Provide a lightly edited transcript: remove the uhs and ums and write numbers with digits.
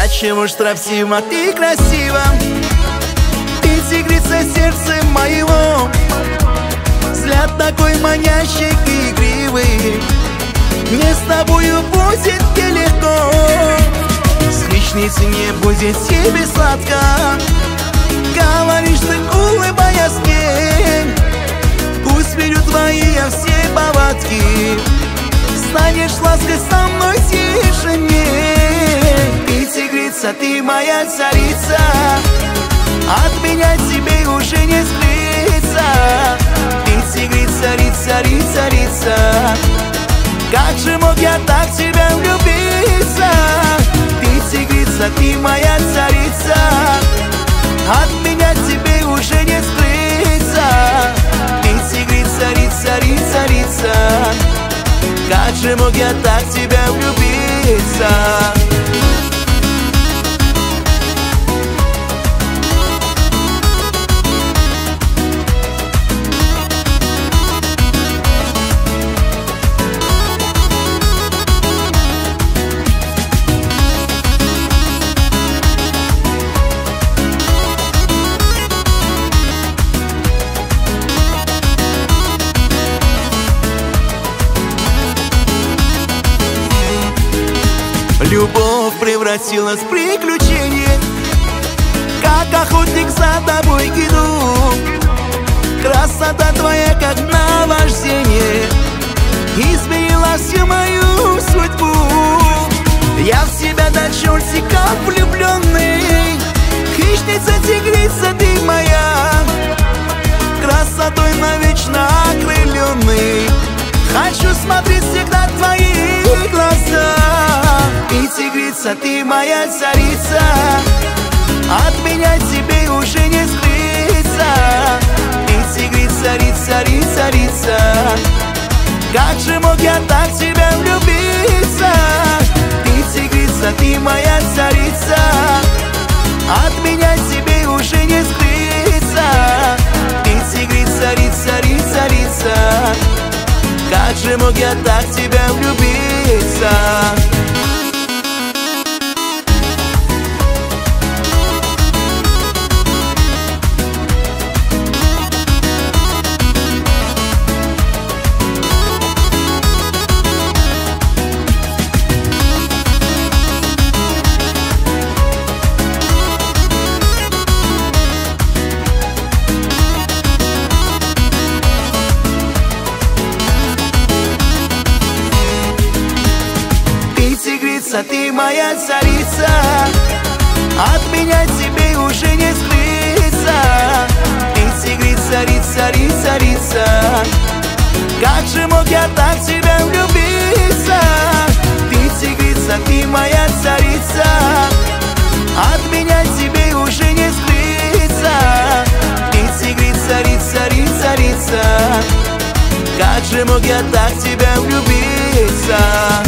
Отчего ж строптива ты красива, ты тигрица сердца моего. Взгляд такой манящий и игривый, мне с тобою будет нелегко. С хищницы не будет тебе сладко, говоришь ты, улыбаясь мне. Пусть берут твои все повадки, станешь лаской со мной тише мне. Ты тигрица, ты моя царица, от меня тебе уже не скрыться. Ты тигрица, рица, рица, рица, как же мог я так в тебя влюбиться? Ты тигрица, ты моя царица, от меня тебе уже не скрыться. Ты тигрица, рица, рица, рица, как же мог я так в тебя влюбиться? Любовь превратилась в приключение, как охотник за тобой иду. Красота твоя, как наваждение, изменила всю мою судьбу. Я в тебя до чертика влюбленный, хищница, тигрица ты моя, красотой навечно окрыленный. Хочу смотреть всегда в твои глаза. Ты тигрица, ты моя царица, от меня тебе уже не скрыться. Ты тигрица, рица, рица, рица, как же мог я так в тебя влюбиться? Ты тигрица, ты моя царица, от меня тебе уже не скрыться. Ты тигрица, рица, рица, рица, как же мог я так в тебя влюбиться? Ты моя царица, от меня тебе уже не скрыться. Ты тигрица, рица, рица, рица, как же мог я так в тебя влюбиться? Ты тигрица, ты моя царица, от меня тебе уже не скрыться. Ты тигрица, рица, рица, рица, как же мог я так в тебя влюбиться?